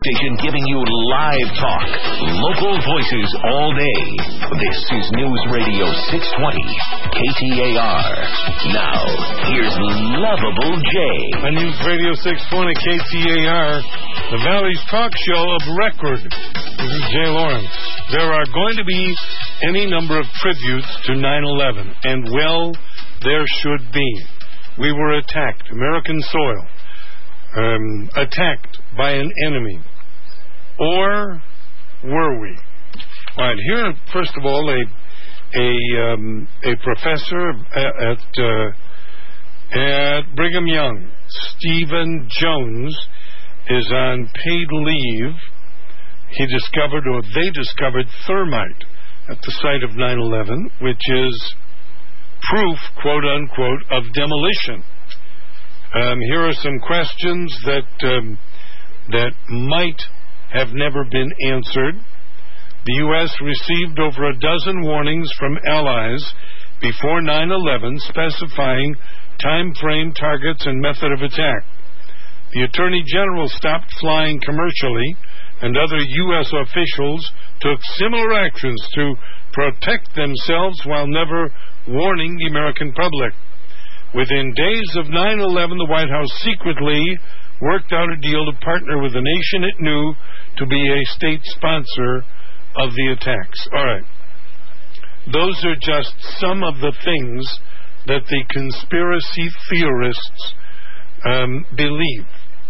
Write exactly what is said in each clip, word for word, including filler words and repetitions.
station giving you live talk, local voices all day. This is News Radio six twenty, K T A R. Now, here's Lovable Jay. On News Radio six twenty, K T A R, the Valley's talk show of record. This is Jay Lawrence. There are going to be any number of tributes to nine eleven, and well, there should be. We were attacked, American soil, um, attacked by an enemy. Or were we? All right, here, first of all, a a, um, a professor at, uh, at Brigham Young, Stephen Jones, is on paid leave. He discovered, or they discovered, thermite at the site of nine eleven, which is proof, quote-unquote, of demolition. Um, here are some questions that um, that might have never been answered. The U S received over a dozen warnings from allies before nine eleven specifying time frame, targets, and method of attack. The Attorney General stopped flying commercially, and other U S officials took similar actions to protect themselves while never warning the American public. Within days of nine eleven, the White House secretly worked out a deal to partner with a nation it knew to be a state sponsor of the attacks. All right. Those are just some of the things that the conspiracy theorists um, believe.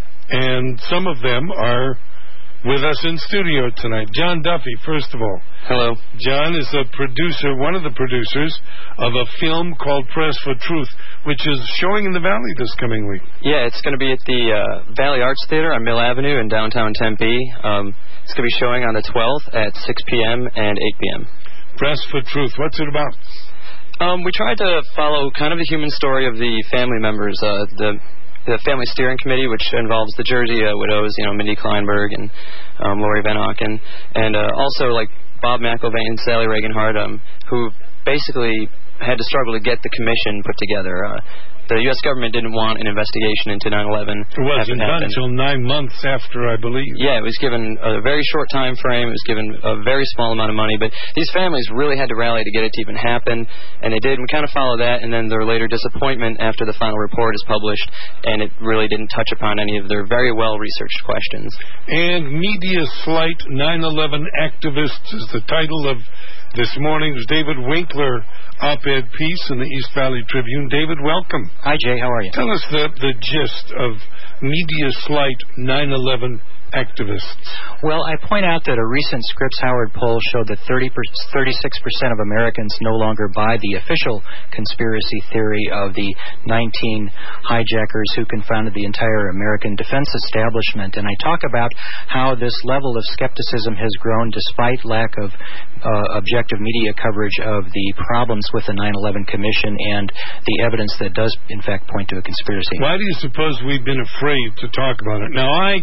And some of them are with us in studio tonight. John Duffy, first of all. Hello. John is a producer, one of the producers of a film called Press for Truth, which is showing in the Valley this coming week. Yeah, it's going to be at the uh, Valley Arts Theater on Mill Avenue in downtown Tempe. Um, it's going to be showing on the twelfth at six p.m. and eight p.m. Press for Truth. What's it about? Um, we tried to follow kind of the human story of the family members, uh, the the Family Steering Committee, which involves the Jersey uh, widows, you know, Mindy Kleinberg and um, Lori Van Auken, and uh, also like Bob McIlvaine and Sally Reagan-Hart, um, who basically had to struggle to get the commission put together. Uh, the U S government didn't want an investigation into nine eleven. It wasn't done until nine months after, I believe. Yeah, it was given a very short time frame. It was given a very small amount of money. But these families really had to rally to get it to even happen, and they did. We kind of followed that, and then their later disappointment after the final report is published, and it really didn't touch upon any of their very well-researched questions. And Media Slight nine eleven Activists is the title of this morning's David Winkler op-ed piece in the East Valley Tribune. David, welcome. Hi, Jay. How are you? Tell us the, the gist of Media Slight nine eleven Activists. Well, I point out that a recent Scripps Howard poll showed that thirty-six percent of Americans no longer buy the official conspiracy theory of the nineteen hijackers who confounded the entire American defense establishment. And I talk about how this level of skepticism has grown despite lack of uh, objective media coverage of the problems with the nine eleven Commission and the evidence that does, in fact, point to a conspiracy. Why do you suppose we've been afraid to talk about it? Now, I...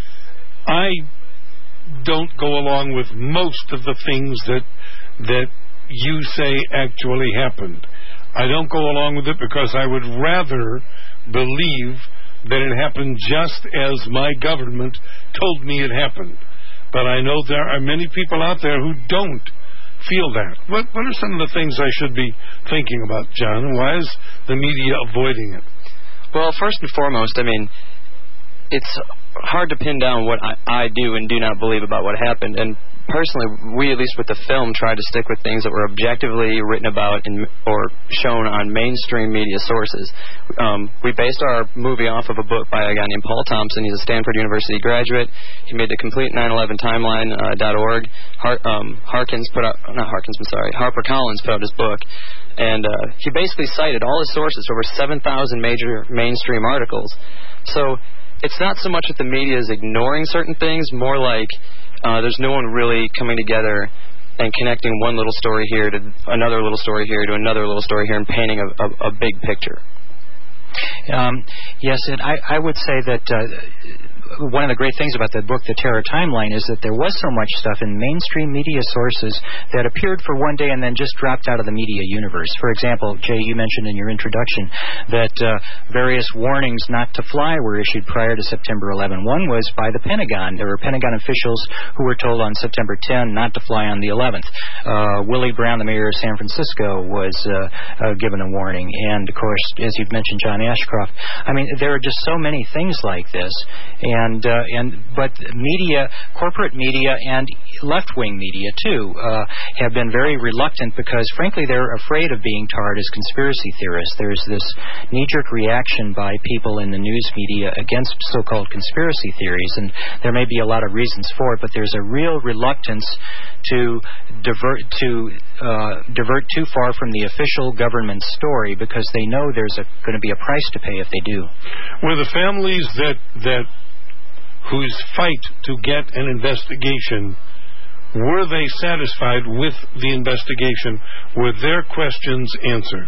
I don't go along with most of the things that that you say actually happened. I don't go along with it because I would rather believe that it happened just as my government told me it happened. But I know there are many people out there who don't feel that. What, what are some of the things I should be thinking about, John? Why is the media avoiding it? Well, first and foremost, I mean, it's hard to pin down what I, I do and do not believe about what happened. And personally, we, at least with the film, tried to stick with things that were objectively written about in, or shown on mainstream media sources. Um, we based our movie off of a book by a guy named Paul Thompson. He's a Stanford University graduate. He made the complete nine eleven timeline dot org. Har, um, Harkins put out, not Harkins, I'm sorry, HarperCollins put out his book. And uh, he basically cited all his sources for over seven thousand major mainstream articles. So it's not so much that the media is ignoring certain things, more like uh, there's no one really coming together and connecting one little story here to another little story here to another little story here and painting a, a, a big picture. Um, yes, and I, I would say that uh, one of the great things about the book, The Terror Timeline, is that there was so much stuff in mainstream media sources that appeared for one day and then just dropped out of the media universe. For example, Jay, you mentioned in your introduction that uh, various warnings not to fly were issued prior to September eleventh. One was by the Pentagon. There were Pentagon officials who were told on September tenth not to fly on the eleventh. Uh, Willie Brown, the mayor of San Francisco, was uh, uh, given a warning. And, of course, as you've mentioned, John Ashcroft. I mean, there are just so many things like this. And, uh, and but media, corporate media and left-wing media, too, uh, have been very reluctant because, frankly, they're afraid of being tarred as conspiracy theorists. There's this knee-jerk reaction by people in the news media against so-called conspiracy theories, and there may be a lot of reasons for it, but there's a real reluctance to divert to uh, divert too far from the official government story because they know there's going to be a price to pay if they do. Were the families that that whose fight to get an investigation, were they satisfied with the investigation? Were their questions answered?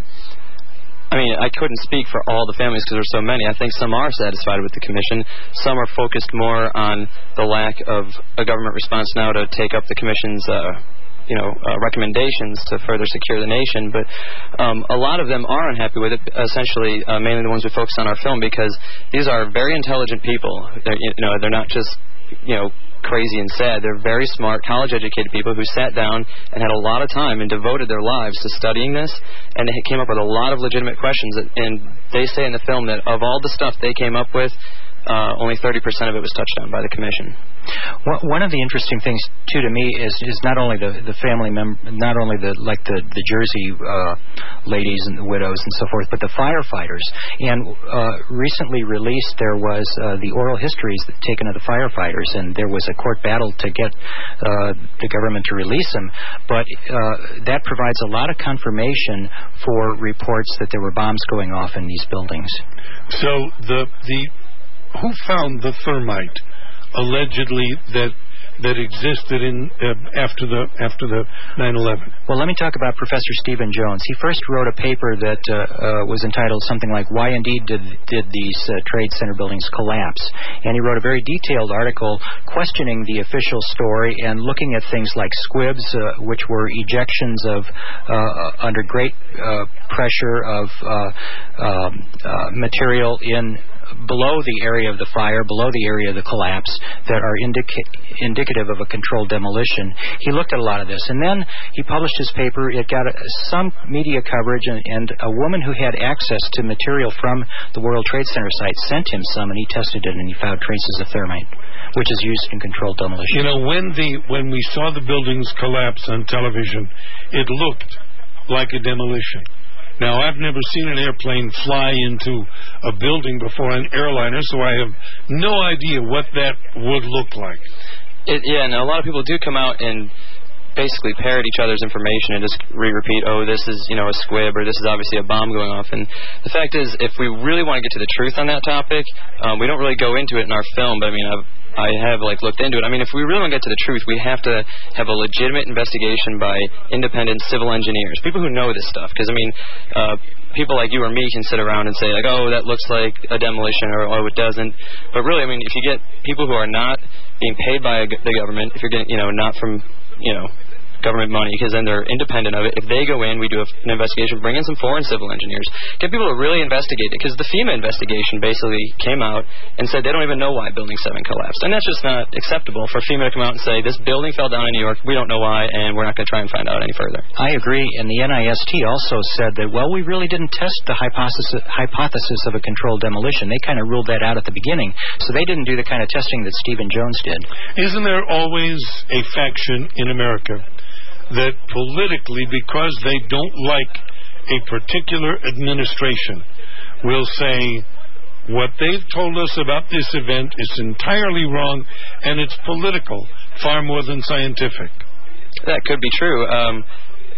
I mean, I couldn't speak for all the families because there's so many. I think some are satisfied with the commission. Some are focused more on the lack of a government response now to take up the commission's, uh, you know, uh, recommendations to further secure the nation. But um, a lot of them are unhappy with it, essentially, uh, mainly the ones we focus on our film, because these are very intelligent people. They're, you know, they're not just, you know, crazy and sad. They're very smart, college-educated people who sat down and had a lot of time and devoted their lives to studying this, and they came up with a lot of legitimate questions. And they say in the film that of all the stuff they came up with, uh, only thirty percent of it was touched on by the commission. Well, one of the interesting things too to me is is not only the the family mem- not only the like the the Jersey uh, ladies and the widows and so forth, but the firefighters. And uh, recently released, there was uh, the oral histories taken of the firefighters, and there was a court battle to get uh, the government to release them. But uh, that provides a lot of confirmation for reports that there were bombs going off in these buildings. So the the who found the thermite allegedly that that existed in uh, after the after the nine eleven? Well, let me talk about Professor Stephen Jones. He first wrote a paper that uh, uh, was entitled something like "Why Indeed Did Did These uh, Trade Center Buildings Collapse?" And he wrote a very detailed article questioning the official story and looking at things like squibs, uh, which were ejections of uh, under great uh, pressure of uh, um, uh, material in below the area of the fire, below the area of the collapse, that are indica- indicative of a controlled demolition. He looked at a lot of this, and then he published his paper. It got a, some media coverage, and, and a woman who had access to material from the World Trade Center site sent him some, and he tested it, and he found traces of thermite, which is used in controlled demolition. You know, when the when we saw the buildings collapse on television, it looked like a demolition. Now, I've never seen an airplane fly into a building before, an airliner, so I have no idea what that would look like. It, yeah, and a lot of people do come out and basically parrot each other's information and just re-repeat, oh, this is, you know, a squib, or this is obviously a bomb going off. And the fact is, if we really want to get to the truth on that topic, um, we don't really go into it in our film, but I mean, I've I have, like, looked into it. I mean, if we really want to get to the truth, we have to have a legitimate investigation by independent civil engineers, people who know this stuff. Because, I mean, uh, people like you or me can sit around and say, like, oh, that looks like a demolition, or oh, it doesn't. But really, I mean, if you get people who are not being paid by the government, if you're getting, you know, not from, you know, government money, because then they're independent of it. If they go in, we do an investigation, bring in some foreign civil engineers, get people to really investigate it, because the FEMA investigation basically came out and said they don't even know why Building seven collapsed. And that's just not acceptable for FEMA to come out and say, this building fell down in New York, we don't know why, and we're not going to try and find out any further. I agree, and the N I S T also said that, well, we really didn't test the hypothesis, hypothesis of a controlled demolition. They kind of ruled that out at the beginning, so they didn't do the kind of testing that Stephen Jones did. Isn't there always a faction in America that politically, because they don't like a particular administration, will say, what they've told us about this event is entirely wrong, and it's political, far more than scientific? That could be true. Um,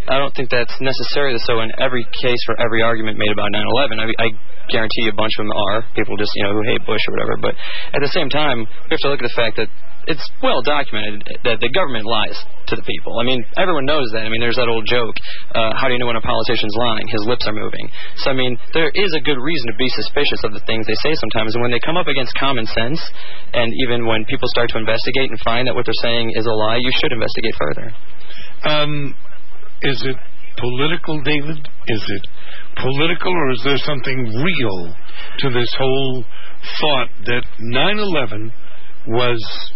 I don't think that's necessarily so in every case for every argument made about nine eleven. I, I guarantee you a bunch of them are people just, you know, who hate Bush or whatever. But at the same time, we have to look at the fact that it's well documented that the government lies to the people. I mean, everyone knows that. I mean, there's that old joke, uh, how do you know when a politician's lying? His lips are moving. So, I mean, there is a good reason to be suspicious of the things they say sometimes. And when they come up against common sense, and even when people start to investigate and find that what they're saying is a lie, you should investigate further. Um, is it political, David? Is it political, or is there something real to this whole thought that nine eleven was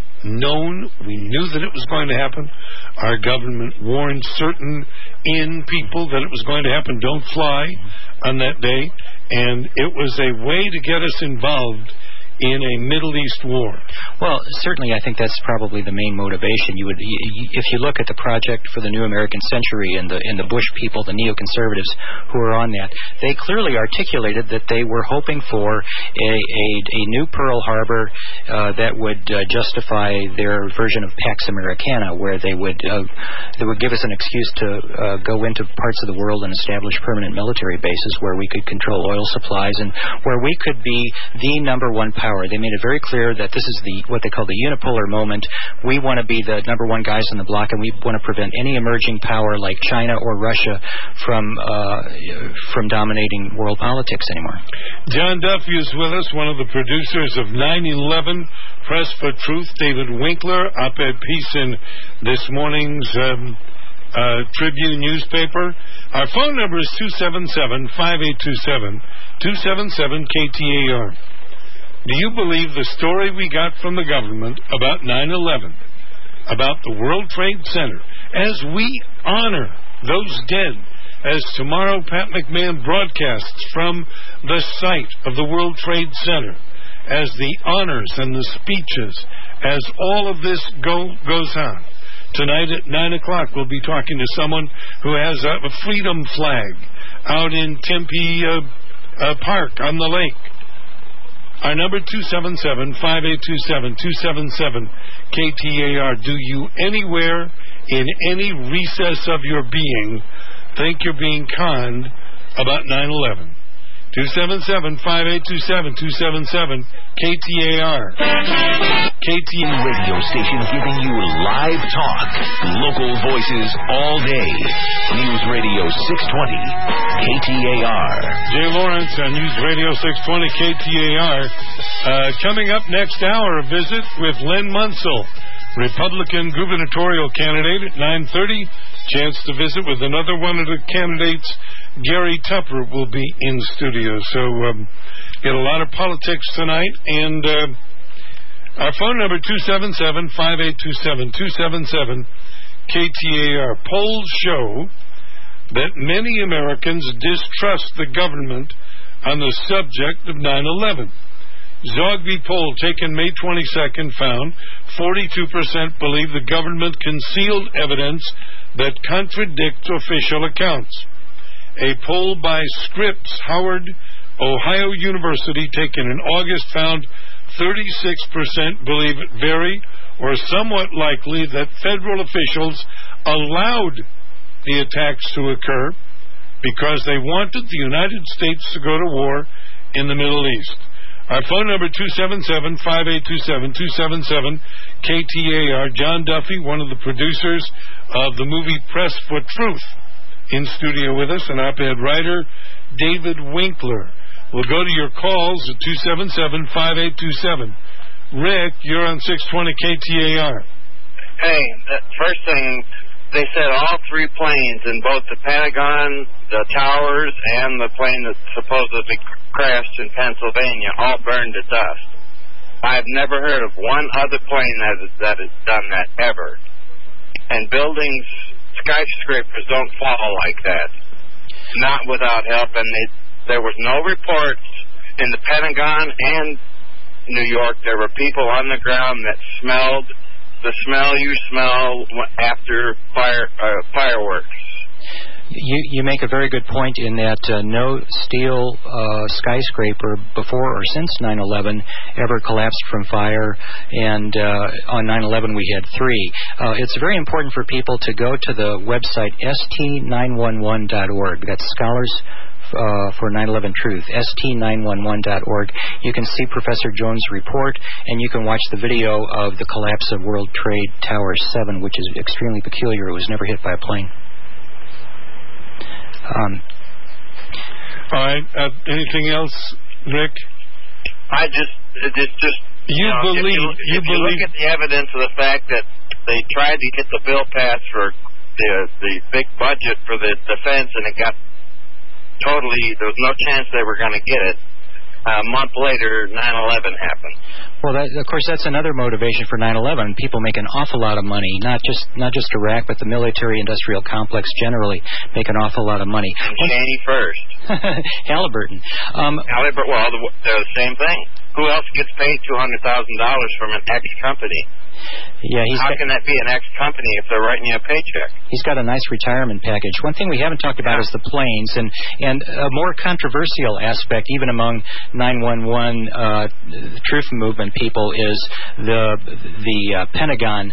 known, we knew that it was going to happen, our government warned certain in people that it was going to happen, don't fly on that day, and it was a way to get us involved in a Middle East war? Well, certainly I think that's probably the main motivation. You would, if you look at the Project for the New American Century and the and the Bush people, the neoconservatives who are on that, they clearly articulated that they were hoping for a a, a new Pearl Harbor uh, that would uh, justify their version of Pax Americana, where they would uh, they would give us an excuse to uh, go into parts of the world and establish permanent military bases where we could control oil supplies and where we could be the number one power. They made it very clear that this is the what they call the unipolar moment. We want to be the number one guys on the block, and we want to prevent any emerging power like China or Russia from uh, from dominating world politics anymore. John Duffy is with us, one of the producers of nine eleven Press for Truth. David Winkler, op-ed piece in this morning's um, uh, Tribune newspaper. Our phone number is two seven seven, five eight two seven, two seven seven K T A R. Do you believe the story we got from the government about nine eleven, about the World Trade Center, as we honor those dead, as tomorrow Pat McMahon broadcasts from the site of the World Trade Center, as the honors and the speeches, as all of this go, goes on? Tonight at nine o'clock, we'll be talking to someone who has a, a freedom flag out in Tempe uh, uh, Park on the lake. Our number, two seven seven, five eight two seven, two seven seven K T A R. Do you anywhere in any recess of your being think you're being conned about nine eleven? two seven seven, five eight two seven, two seven seven K T A R. K T A R radio station giving you live talk, local voices all day. News Radio six twenty K T A R. Jay Lawrence on News Radio six twenty K T A R. Uh, coming up next hour, a visit with Len Munsell, Republican gubernatorial candidate, at nine thirty. Chance to visit with another one of the candidates. Gary Tupper will be in studio. So, um, get a lot of politics tonight. And uh, our phone number, two seven seven, five eight two seven, two seven seven K T A R. Polls show that many Americans distrust the government on the subject of nine eleven. Zogby poll taken May twenty-second found forty-two percent believe the government concealed evidence that contradicts official accounts. A poll by Scripps Howard Ohio University taken in August found thirty-six percent believe it very or somewhat likely that federal officials allowed the attacks to occur because they wanted the United States to go to war in the Middle East. Our phone number, two seven seven, five eight two seven, two seven seven K T A R. John Duffy, one of the producers of the movie Press for Truth, in studio with us, and op-ed writer David Winkler. We'll go to your calls at two seven seven, five eight two seven. Rick, you're on six twenty K T A R. Hey, the first thing, they said all three planes in both the Pentagon, the towers, and the plane that supposedly crashed in Pennsylvania all burned to dust. I've never heard of one other plane that has, that has done that ever. And buildings, skyscrapers don't fall like that. Not without help. And they, there was no reports in the Pentagon and New York. There were people on the ground that smelled the smell you smell after fire uh, fireworks. You you make a very good point in that uh, no steel uh, skyscraper before or since nine eleven ever collapsed from fire, and uh, on nine eleven we had three. Uh, it's very important for people to go to the website S T nine one one dot org. That's Scholars Uh, for nine eleven Truth, S T nine one one dot org. You can see Professor Jones' report, and you can watch the video of the collapse of World Trade Tower seven, which is extremely peculiar. It was never hit by a plane. Um, All right. Uh, anything else, Rick? I just, it's just. You, you know, believe? If you, you if believe? you look at the evidence of the fact that they tried to get the bill passed for the the big budget for the defense, and it got totally. There was no chance they were going to get it. A month later, nine eleven happened. Well, that, of course, that's another motivation for nine eleven. People make an awful lot of money, not just not just Iraq, but the military-industrial complex generally make an awful lot of money. And Cheney first. Halliburton. Um, Halliburton. Well, they're the same thing. Who else gets paid two hundred thousand dollars from an ex company? Yeah, he's How got, can that be an ex company if they're writing you a paycheck? He's got a nice retirement package. One thing we haven't talked about Yeah. is the planes, and and a more controversial aspect, even among nine one one uh, truth movement people, is the the uh, Pentagon.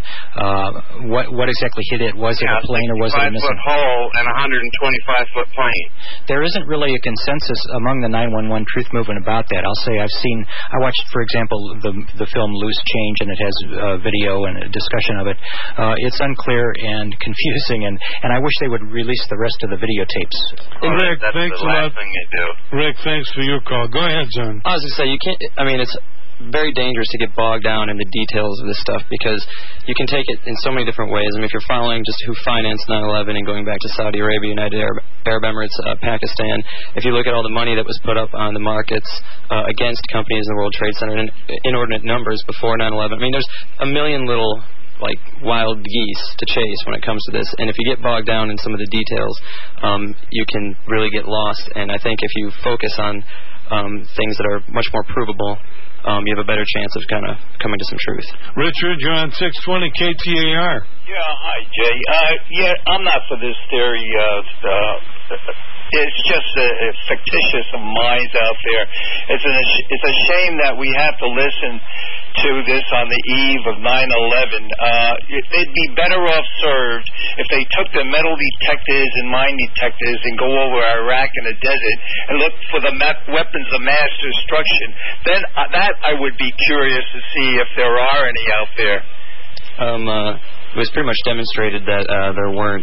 Uh, what what exactly hit it? Was it yeah, a plane or was it a missile? sixty-five foot hole and a one hundred twenty-five foot plane. There isn't really a consensus among the nine one one truth movement about that. I'll say I've seen, I watched, for example, the the film Loose Change, and it has uh, video and a discussion of it. Uh, it's unclear and confusing, and, and I wish they would release the rest of the videotapes. Oh, Rick, that's thanks the a last lot. thing you do. Rick, thanks for your call. Go ahead, John. I was going to say, you can't, I mean, it's very dangerous to get bogged down in the details of this stuff because you can take it in so many different ways. I mean, if you're following just who financed nine eleven and going back to Saudi Arabia, United Arab, Arab Emirates, uh, Pakistan, if you look at all the money that was put up on the markets uh, against companies in the World Trade Center in inordinate numbers before nine eleven, I mean, there's a million little like wild geese to chase when it comes to this, and if you get bogged down in some of the details, um, you can really get lost. And I think if you focus on um, things that are much more provable, um, you have a better chance of kind of coming to some truth. Richard, you're on six twenty K T A R. Yeah, hi, Jay. Uh, yeah, I'm not for this theory of uh, it's just a, a fictitious of minds out there. It's a it's a shame that we have to listen to this on the eve of nine eleven. Uh, they'd be better off served if they took the metal detectors and mine detectors and go over Iraq in the desert and look for the ma- weapons of mass destruction. Then uh, that I would be curious to see if there are any out there. Um, uh, it was pretty much demonstrated that uh, there weren't.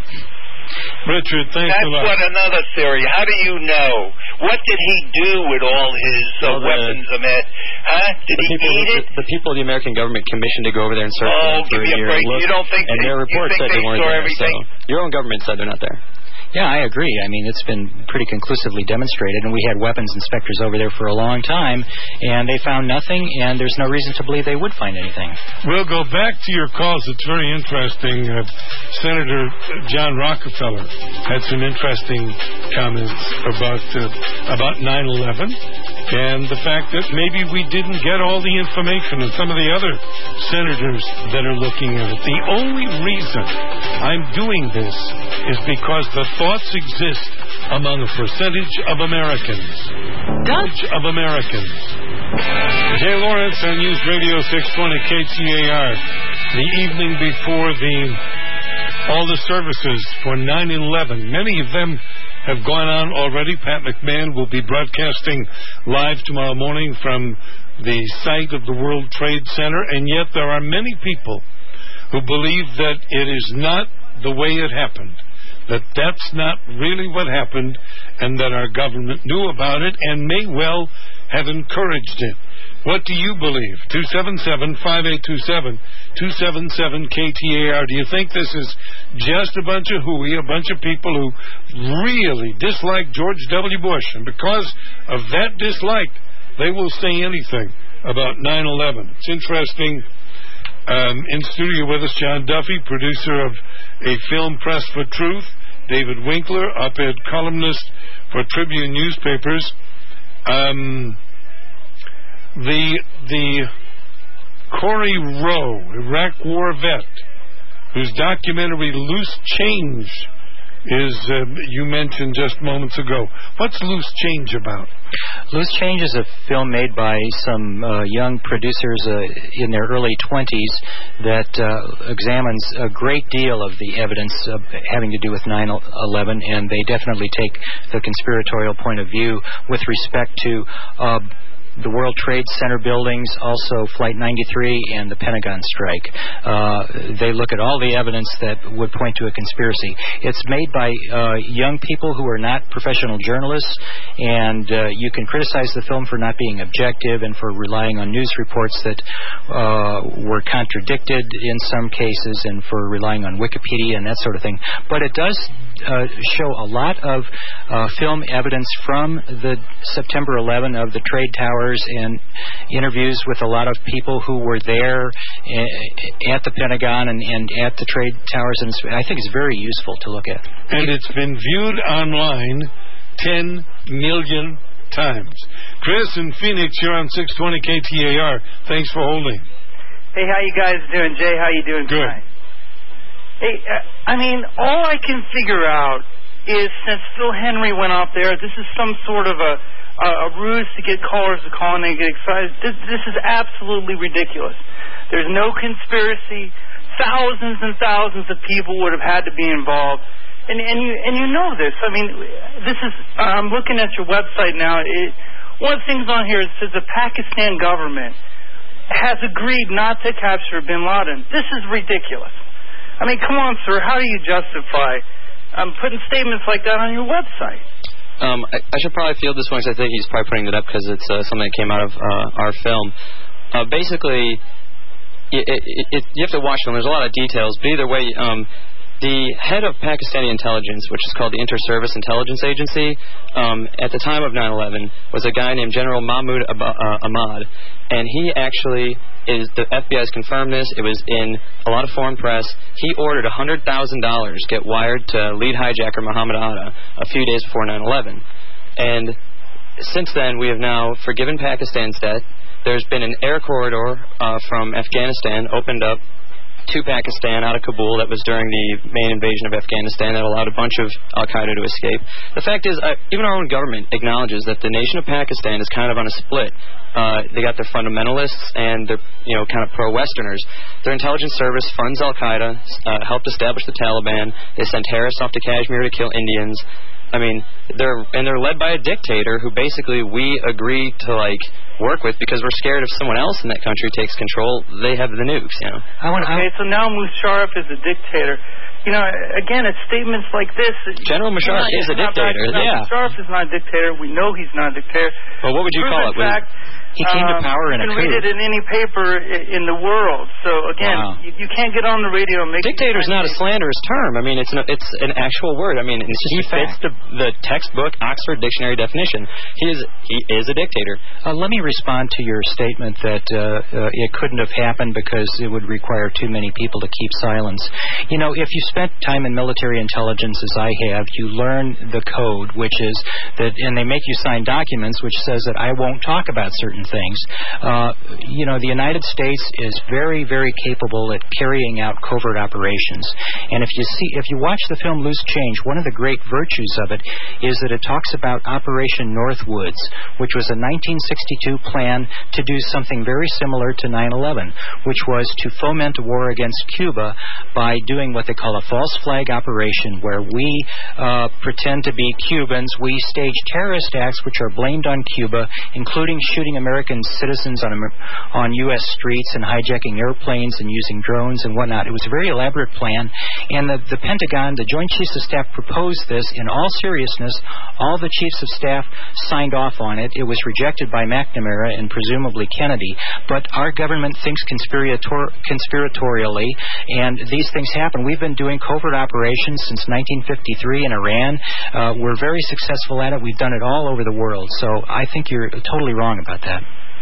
Richard, thanks That's a lot. what another theory. How do you know? What did he do with all his uh, Well, the- weapons of mass? Huh? Did The he people, eat it? the, the people the American government commissioned to go over there and search Oh, them for give a me a year break. and look, You don't think and they- their you report think said they they weren't saw there. everything? So your own government said they're not there. Yeah, I agree. I mean, it's been pretty conclusively demonstrated, and we had weapons inspectors over there for a long time, and they found nothing, and there's no reason to believe they would find anything. We'll go back to your calls. It's very interesting. Uh, Senator John Rockefeller had some interesting comments about uh, about nine eleven and the fact that maybe we didn't get all the information, and some of the other senators that are looking at it. The only reason I'm doing this is because the thoughts exist among a percentage of Americans. Percentage of Americans. Jay Lawrence on News Radio six twenty K T A R. The evening before the all the services for nine eleven. Many of them have gone on already. Pat McMahon will be broadcasting live tomorrow morning from the site of the World Trade Center, and yet there are many people who believe that it is not the way it happened, that that's not really what happened, and that our government knew about it and may well have encouraged it. What do you believe? two seven seven, five eight two seven, two seven seven K T A R. Do you think this is just a bunch of hooey, a bunch of people who really dislike George W. Bush, and because of that dislike, they will say anything about nine eleven? It's interesting. Um, in studio with us, John Duffy, producer of a film, Press for Truth. David Winkler, op-ed columnist for Tribune newspapers. Um, the the Corey Rowe, Iraq War vet, whose documentary Loose Change is, uh, you mentioned just moments ago. What's Loose Change about? Loose Change is a film made by some uh, young producers uh, in their early twenties that uh, examines a great deal of the evidence uh, having to do with nine eleven, and they definitely take the conspiratorial point of view with respect to uh, the World Trade Center buildings, also Flight ninety-three, and the Pentagon strike. Uh, they look at all the evidence that would point to a conspiracy. It's made by uh, young people who are not professional journalists, and uh, you can criticize the film for not being objective and for relying on news reports that uh, were contradicted in some cases, and for relying on Wikipedia and that sort of thing. But it does uh, show a lot of uh, film evidence from the September eleventh of the Trade Towers, and interviews with a lot of people who were there at the Pentagon and, and at the Trade Towers, and I think it's very useful to look at. And it's been viewed online ten million times. Chris in Phoenix, you're on six twenty K T A R. Thanks for holding. Hey, how you guys doing? Jay, how you doing Good. tonight? Hey, uh, I mean, all I can figure out is since Phil Henry went out there, this is some sort of a Uh, a ruse to get callers to call and they get excited. This, this is absolutely ridiculous. There's no conspiracy. Thousands and thousands of people would have had to be involved, and and you and you know this. I mean, this is. I'm looking at your website now. It, one of the things on here, it says the Pakistan government has agreed not to capture Bin Laden. This is ridiculous. I mean, come on, sir. How do you justify um, putting statements like that on your website? Um, I, I should probably field this one because I think he's probably putting it up because it's uh, something that came out of uh, our film. Uh, basically, it, it, it, you have to watch them. There's a lot of details, but either way, um, the head of Pakistani intelligence, which is called the Inter-Service Intelligence Agency, um, at the time of nine eleven, was a guy named General Mahmoud Ab- uh, Ahmad, and he actually is, the F B I has confirmed this, it was in a lot of foreign press, he ordered one hundred thousand dollars get wired to lead hijacker Muhammad Atta a few days before nine eleven. And since then, we have now forgiven Pakistan's debt. There's been an air corridor uh, from Afghanistan opened up to Pakistan out of Kabul. That was during the main invasion of Afghanistan that allowed a bunch of Al-Qaeda to escape. The fact is, uh, even our own government acknowledges that the nation of Pakistan is kind of on a split. Uh, they got their fundamentalists and their, you know, kind of pro-Westerners. Their intelligence service funds Al-Qaeda, uh, helped establish the Taliban. They sent terrorists off to Kashmir to kill Indians. I mean, they're and they're led by a dictator who basically we agree to like work with because we're scared if someone else in that country takes control, they have the nukes, you know. I want, okay, I, so now Musharraf is a dictator. You know, again, it's statements like this. General Musharraf not, is a dictator. Not, yeah. Musharraf is not a dictator. We know he's not a dictator. Well, what would you call it? Fact, he came um, to power in a coup. You can read it in any paper in the world. So, again, wow. you, you can't get on the radio and make... Dictator is not a slanderous term. I mean, it's an, it's an actual word. I mean, it's just, he fits the, the textbook Oxford Dictionary definition. He is he is a dictator. Uh, let me respond to your statement that uh, uh, it couldn't have happened because it would require too many people to keep silence. You know, if you spent time in military intelligence as I have, you learn the code, which is that, and they make you sign documents which says that I won't talk about certain things. Uh, you know, the United States is very, very capable at carrying out covert operations. And if you see, if you watch the film Loose Change, one of the great virtues of it is that it talks about Operation Northwoods, which was a nineteen sixty-two plan to do something very similar to nine eleven, which was to foment a war against Cuba by doing what they call a false flag operation, where we uh, pretend to be Cubans. We stage terrorist acts which are blamed on Cuba, including shooting American citizens on on U S streets and hijacking airplanes and using drones and whatnot. It was a very elaborate plan, and the, the Pentagon, the Joint Chiefs of Staff, proposed this in all seriousness. All the Chiefs of Staff signed off on it. It was rejected by McNamara and presumably Kennedy, but our government thinks conspirator- conspiratorially, and these things happen. We've been doing covert operations since nineteen fifty-three in Iran. Uh, we're very successful at it. We've done it all over the world, so I think you're totally wrong about that.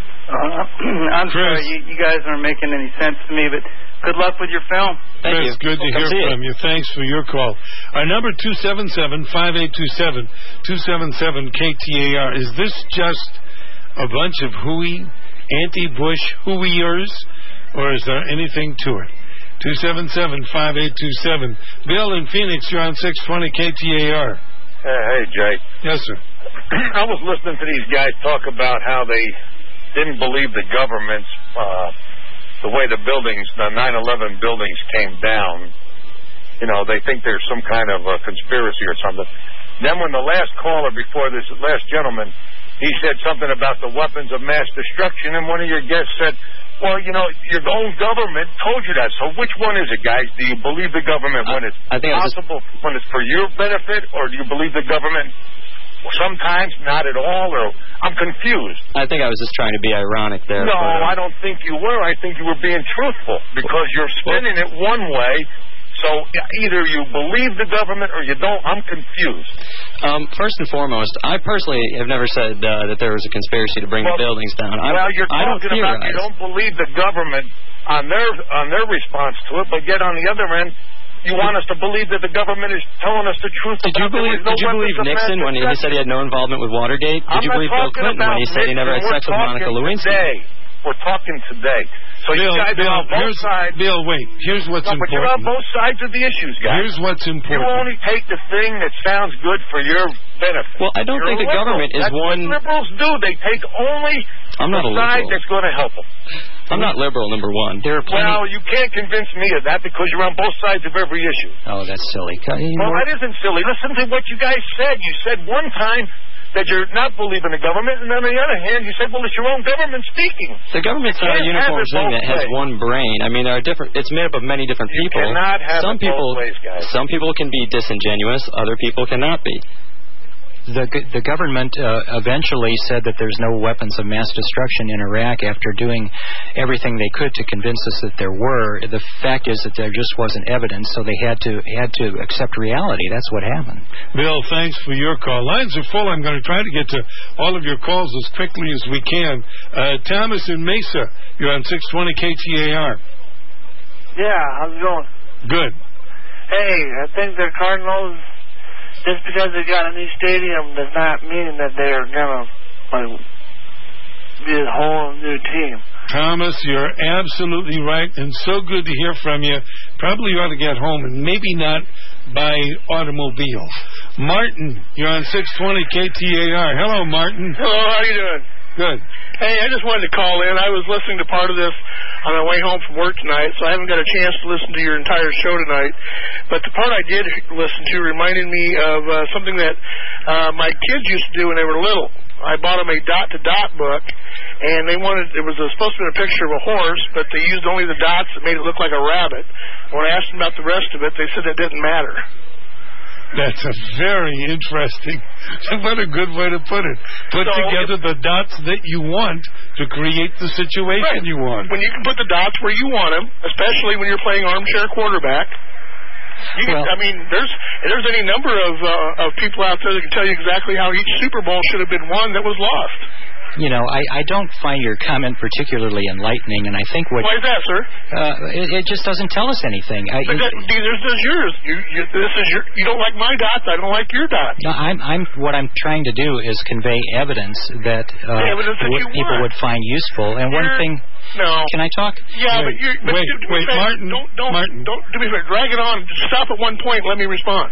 Uh, I'm Chris. sorry, you, you guys aren't making any sense to me, but good luck with your film. Thank Chris, you. good to Come hear see from it. you. Thanks for your call. Our number two seven seven, five eight two seven, two seven seven K T A R. Is this just a bunch of hooey, anti-Bush hooeyers, or is there anything to it? two seven seven, five eight two seven. Bill in Phoenix, you're on six twenty K T A R. Uh, hey, Jay. Yes, sir. I was listening to these guys talk about how they didn't believe the government's, uh, the way the buildings, the nine eleven buildings came down. You know, they think there's some kind of a conspiracy or something. Then when the last caller before this last gentleman, he said something about the weapons of mass destruction, and one of your guests said, well, you know, your own government told you that. So which one is it, guys? Do you believe the government when it's I think possible, just... when it's for your benefit, or do you believe the government sometimes not at all? Or I'm confused. I think I was just trying to be ironic there. No, but, uh... I don't think you were. I think you were being truthful because you're spinning it one way. So either you believe the government or you don't. I'm confused. Um, first and foremost, I personally have never said uh, that there was a conspiracy to bring well, the buildings down. I, well, you're I talking don't about you don't believe the government on their on their response to it, but yet on the other end, you want us to believe that the government is telling us the truth. Did you believe? No did you believe Nixon when he said he had no involvement with Watergate? Did I'm you believe Bill Clinton when he said he never had sex with Monica Lewinsky? Today. We're talking today. So Bill, you guys Bill, are on both sides. Bill, wait. Here's what's no, but important. You're on both sides of the issues, guys. Here's what's important. You only take the thing that sounds good for your benefit. Well, I don't you're think the liberal. government is That's one... what liberals do. They take only I'm not the a side liberal. that's going to help them. I'm not liberal, number one. There are plenty... Well, you can't convince me of that because you're on both sides of every issue. Oh, that's silly. Well, that isn't silly. Listen to what you guys said. You said one time that you're not believing the government, and on the other hand, you said, well, it's your own government speaking. The government's not a uniform thing that has one brain. I mean, there are different. It's made up of many different you people. You cannot have some it people, both ways, guys. Some people can be disingenuous. Other people cannot be. The the government uh, eventually said that there's no weapons of mass destruction in Iraq after doing everything they could to convince us that there were. The fact is that there just wasn't evidence, so they had to had to accept reality. That's what happened. Bill, thanks for your call. Lines are full. I'm going to try to get to all of your calls as quickly as we can. Uh, Thomas in Mesa, you're on six twenty K T A R. Yeah, how's it going? Good. Hey, I think the Cardinals, just because they got a new stadium does not mean that they're gonna like be a whole new team. Thomas, you're absolutely right, and so good to hear from you. Probably you ought to get home, and maybe not by automobile. Martin, you're on six twenty K T A R. Hello, Martin. Hello, how you doing? Good. Hey, I just wanted to call in. I was listening to part of this on my way home from work tonight, so I haven't got a chance to listen to your entire show tonight. But the part I did listen to reminded me of uh, something that uh, my kids used to do when they were little. I bought them a dot-to-dot book, and they wanted, it was a, supposed to be a picture of a horse, but they used only the dots that made it look like a rabbit. When I asked them about the rest of it, they said it didn't matter. That's a very interesting, what a good way to put it. Put so together the dots that you want to create the situation right. you want. When you can put the dots where you want them, especially when you're playing armchair quarterback. You can, well, I mean, there's there's any number of uh, of people out there that can tell you exactly how each Super Bowl should have been won that was lost. You know, I, I don't find your comment particularly enlightening, and I think what... Why is that, sir? Uh, it, it just doesn't tell us anything. I, but that, this is yours. You, you, this is your. You don't like my dots. I don't like your dots. No, I'm. I'm. What I'm trying to do is convey evidence that, uh, evidence that w- people want. would find useful. And you're, one thing. No. Can I talk? Yeah, wait, but you're. But wait, do, do wait, fair, Martin. Don't. Don't. Martin. Don't. Do me a favor. Drag it on. Stop at one point. Let me respond.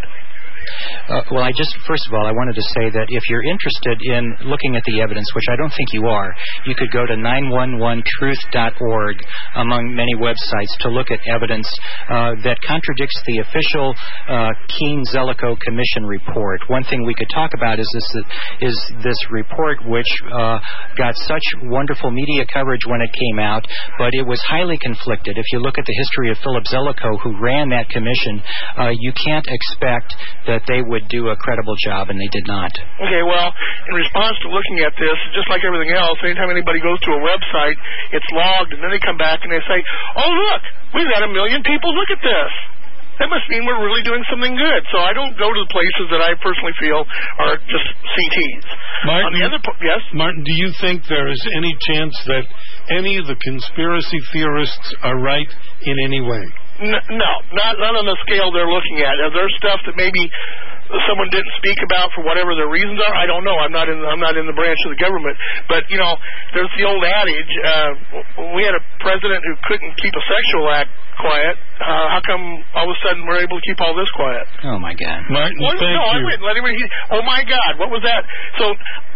Uh, well, I just, first of all, I wanted to say that if you're interested in looking at the evidence, which I don't think you are, you could go to nine one one truth dot org, among many websites, to look at evidence uh, that contradicts the official uh, Keene-Zelikow Commission report. One thing we could talk about is this, is this report, which uh, got such wonderful media coverage when it came out, but it was highly conflicted. If you look at the history of Philip Zelikow, who ran that commission, uh, you can't expect that they would do a credible job, and they did not. Okay, well, in response to looking at this, just like everything else, anytime anybody goes to a website, it's logged, and then they come back and they say, oh, look, we've got a million people look at this. That must mean we're really doing something good. So I don't go to the places that I personally feel are just C Ts. Martin, On the other po- yes? Martin, do you think there is any chance that any of the conspiracy theorists are right in any way? No, not not on the scale they're looking at. There's stuff that maybe someone didn't speak about for whatever their reasons are. I don't know. I'm not in. I'm not in the branch of the government. But you know, there's the old adage. Uh, we had a president who couldn't keep a sexual act quiet. Uh, how come all of a sudden we're able to keep all this quiet? Oh my God, Martin, well, thank no, you. I wait, let him, he, oh my God, what was that? So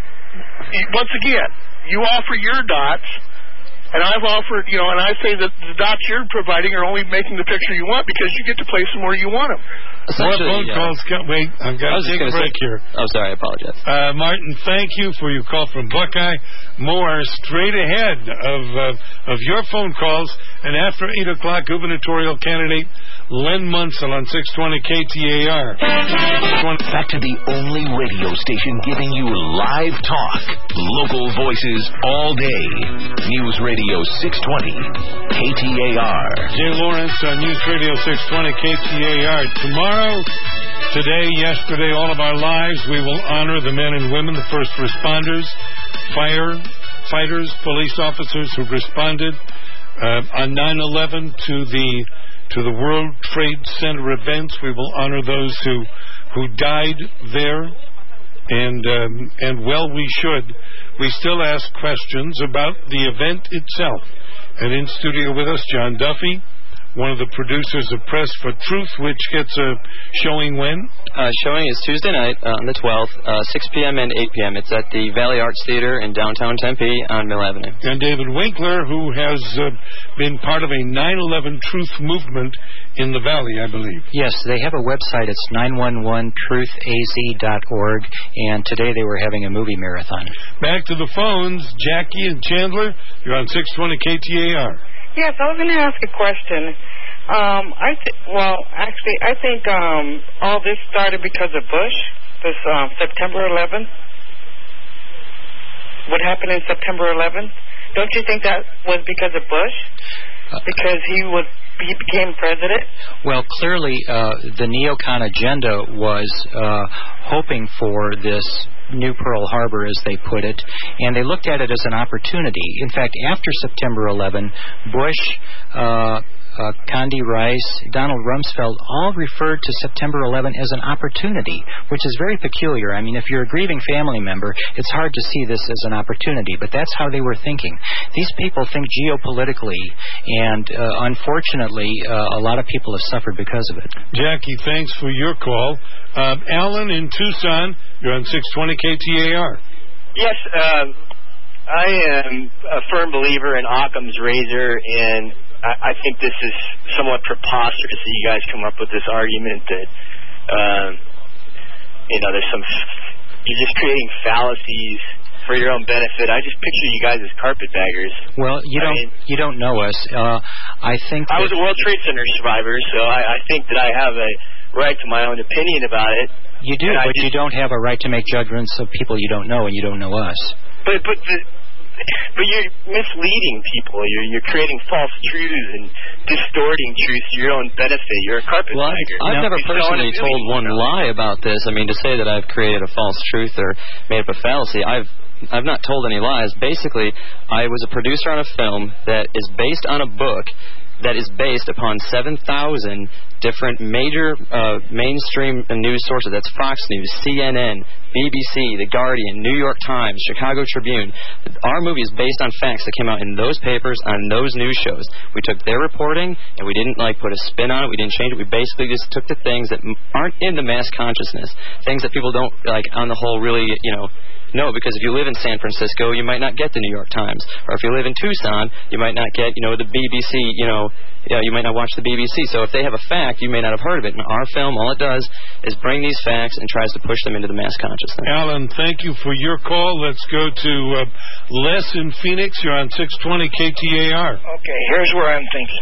once again, you offer your dots. And I've offered, you know, and I say that the dots you're providing are only making the picture you want because you get to place them where you want them. More phone yeah. calls. Come, wait, I've got to take a break say, here. Oh, sorry, I apologize. Uh, Martin, thank you for your call from Buckeye. More straight ahead of uh, of your phone calls. And after eight o'clock, gubernatorial candidate Len Munsell on six twenty K T A R. Back to the only radio station giving you live talk. Local voices all day. News Radio six twenty K T A R. Jay Lawrence on News Radio six twenty K T A R. Tomorrow, today, yesterday, all of our lives, we will honor the men and women, the first responders, firefighters, police officers who responded uh, on nine eleven to the to the World Trade Center events. We will honor those who who died there, and um, and well, we should. We still ask questions about the event itself. And in studio with us, John Duffy, one of the producers of Press for Truth, which gets a showing when? Uh, showing is Tuesday night uh, on the twelfth, uh, six p.m. and eight p.m. It's at the Valley Arts Theater in downtown Tempe on Mill Avenue. And David Winkler, who has uh, been part of a nine eleven truth movement in the Valley, I believe. Yes, they have a website. It's nine one one truth a z dot org, and today they were having a movie marathon. Back to the phones. Jackie and Chandler, you're on six twenty K T A R. Yes, I was going to ask a question. Um, I th- well, actually, I think um, all this started because of Bush, this um, September eleventh. What happened in September eleventh? Don't you think that was because of Bush? Because he was he became president? Well, clearly, uh, the neocon agenda was uh, hoping for this new Pearl Harbor, as they put it, and they looked at it as an opportunity. In fact, after September eleventh, Bush, uh, uh, Condi Rice, Donald Rumsfeld all referred to September eleventh as an opportunity, which is very peculiar. I mean, if you're a grieving family member, it's hard to see this as an opportunity, but that's how they were thinking. These people think geopolitically, and uh, unfortunately, uh, a lot of people have suffered because of it. Jackie, thanks for your call. Uh, Alan in Tucson, you're on six twenty K T A R. Yes, uh, I am a firm believer in Occam's razor, and I, I think this is somewhat preposterous that you guys come up with this argument that, um, you know, there's some, you're just creating fallacies for your own benefit. I just picture you guys as carpetbaggers. Well, you I don't mean, you don't know us. Uh, I think I was a World Trade Center survivor, so I, I think that I have a right to my own opinion about it. You do, but just, you don't have a right to make judgments of people you don't know, and you don't know us. But but the, but you're misleading people. You're you're creating false truths and distorting truths to your own benefit. You're a carpetbagger. Well, I, I've never personally told one lie about this. I mean, to say that I've created a false truth or made up a fallacy, I've I've not told any lies. Basically, I was a producer on a film that is based on a book that is based upon seven thousand different major uh, mainstream news sources. That's Fox News, C N N, B B C, The Guardian, New York Times, Chicago Tribune. Our movie is based on facts that came out in those papers on those news shows. We took their reporting, and we didn't, like, put a spin on it. We didn't change it. We basically just took the things that aren't in the mass consciousness, things that people don't, like, on the whole, really, you know, know, because if you live in San Francisco, you might not get the New York Times. Or if you live in Tucson, you might not get, you know, the B B C, you know, you know, you might not watch the B B C. So if they have a fact, you may not have heard of it. And our film, all it does is bring these facts and tries to push them into the mass consciousness. Alan, thank you for your call. Let's go to uh, Les in Phoenix. You're on six twenty K T A R. Okay, here's where I'm thinking.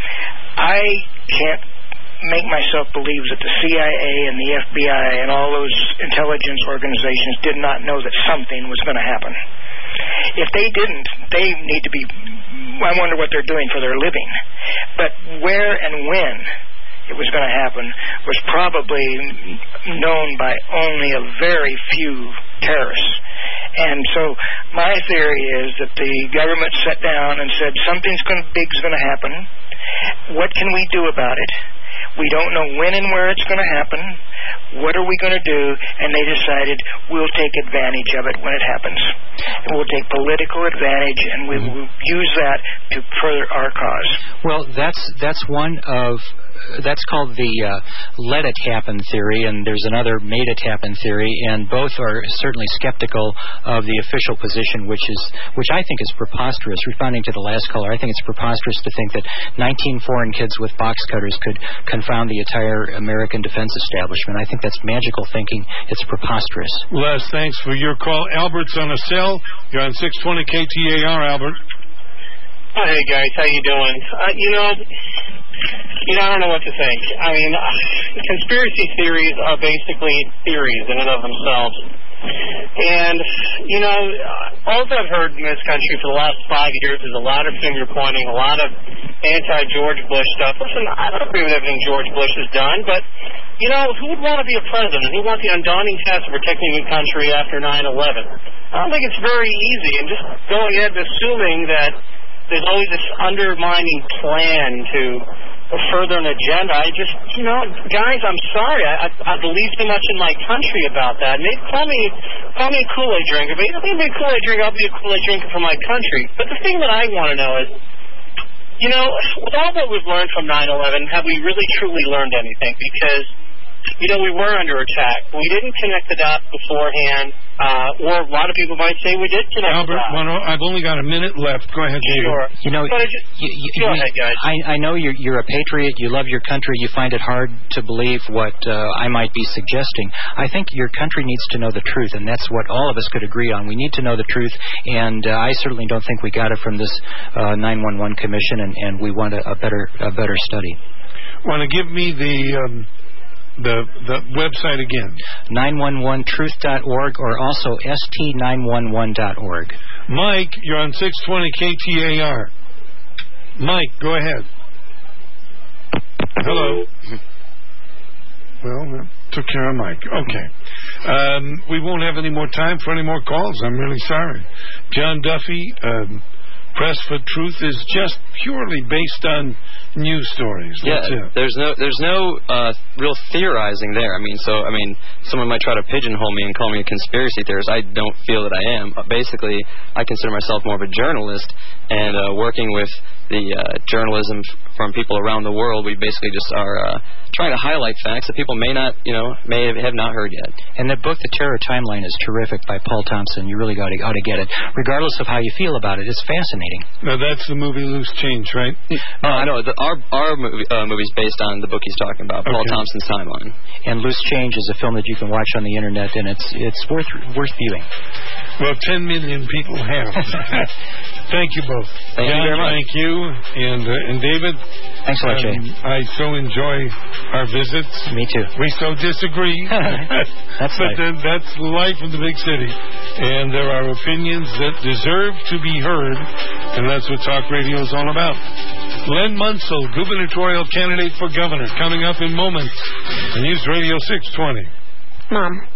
I can't make myself believe that the C I A and the F B I and all those intelligence organizations did not know that something was going to happen. If they didn't, they need to be, I wonder what they're doing for their living. But where and when it was going to happen was probably known by only a very few terrorists. And so my theory is that the government sat down and said, something's gonna, big's going to happen. What can we do about it? We don't know when and where it's going to happen. What are we going to do? And they decided we'll take advantage of it when it happens. And we'll take political advantage, and we will use that to further our cause. Well, that's that's one of that's called the uh, let it happen theory, and there's another made it happen theory, and both are certainly skeptical of the official position, which is which I think is preposterous. Responding to the last caller, I think it's preposterous to think that nineteen foreign kids with box cutters could confound the entire American defense establishment. I think that's magical thinking. It's preposterous. Les, thanks for your call. Albert's on a cell. You're on six twenty K T A R, Albert. Oh, hey, guys. How you doing? Uh, you know, you know, I don't know what to think. I mean, uh, conspiracy theories are basically theories in and of themselves. And, you know, all I've heard in this country for the last five years is a lot of finger-pointing, a lot of anti-George Bush stuff. Listen, I don't agree with everything George Bush has done, but, you know, who would want to be a president? Who would want the undaunting task of protecting the country after nine eleven? I don't think it's very easy. And just going ahead and assuming that there's always this undermining plan to further an agenda. I just, you know, guys, I'm sorry. I, I, I believe too much in my country about that. Maybe call me, call me a Kool-Aid drinker. But you don't be a Kool-Aid drinker. I'll be a Kool-Aid drinker for my country. But the thing that I want to know is, you know, with all that we've learned from nine eleven, have we really truly learned anything? Because, you know, we were under attack. We didn't connect the dots beforehand. Uh, or a lot of people might say we did connect Albert, the dots. well, I've only got a minute left. Go ahead, David. Sure. You know, but I just, you, you, go you, ahead, guys. I, I know you're, you're a patriot. You love your country. You find it hard to believe what uh, I might be suggesting. I think your country needs to know the truth, and that's what all of us could agree on. We need to know the truth, and uh, I certainly don't think we got it from this uh, nine one one commission, and, and we want a, a better a better study. Want to give me the... Um The the website again. nine one one truth dot org or also S T nine one one dot org. Mike, you're on six twenty K T A R. Mike, go ahead. Hello. Well, that took care of Mike. Okay. Um, we won't have any more time for any more calls. I'm really sorry. John Duffy, um, Press for Truth is just purely based on news stories. That's yeah, it. there's no there's no uh, real theorizing there. I mean, so I mean, someone might try to pigeonhole me and call me a conspiracy theorist. I don't feel that I am. Basically, I consider myself more of a journalist, and uh, working with the uh, journalism from people around the world, we basically just are uh, trying to highlight facts that people may not, you know, may have not heard yet. And that book, The Terror Timeline, is terrific by Paul Thompson. You really ought to, ought to get it, regardless of how you feel about it. It's fascinating. Now, that's the movie Loose Change, right? No, I know. The, our our movie, uh, movie's based on the book he's talking about, Paul Okay. Thompson's Timeline. And Loose Change is a film that you can watch on the Internet, and it's it's worth worth viewing. Well, ten million people have. Thank you both. Thank John, you very much. Thank you. And, uh, and David. Thanks a lot, Jay. Um, I so enjoy our visits. Me too. We so disagree. That's but life. then that's life in the big city. And there are opinions that deserve to be heard, and that's what talk radio is all about. Len Munsell, gubernatorial candidate for governor, coming up in moments on News Radio six twenty. Mom.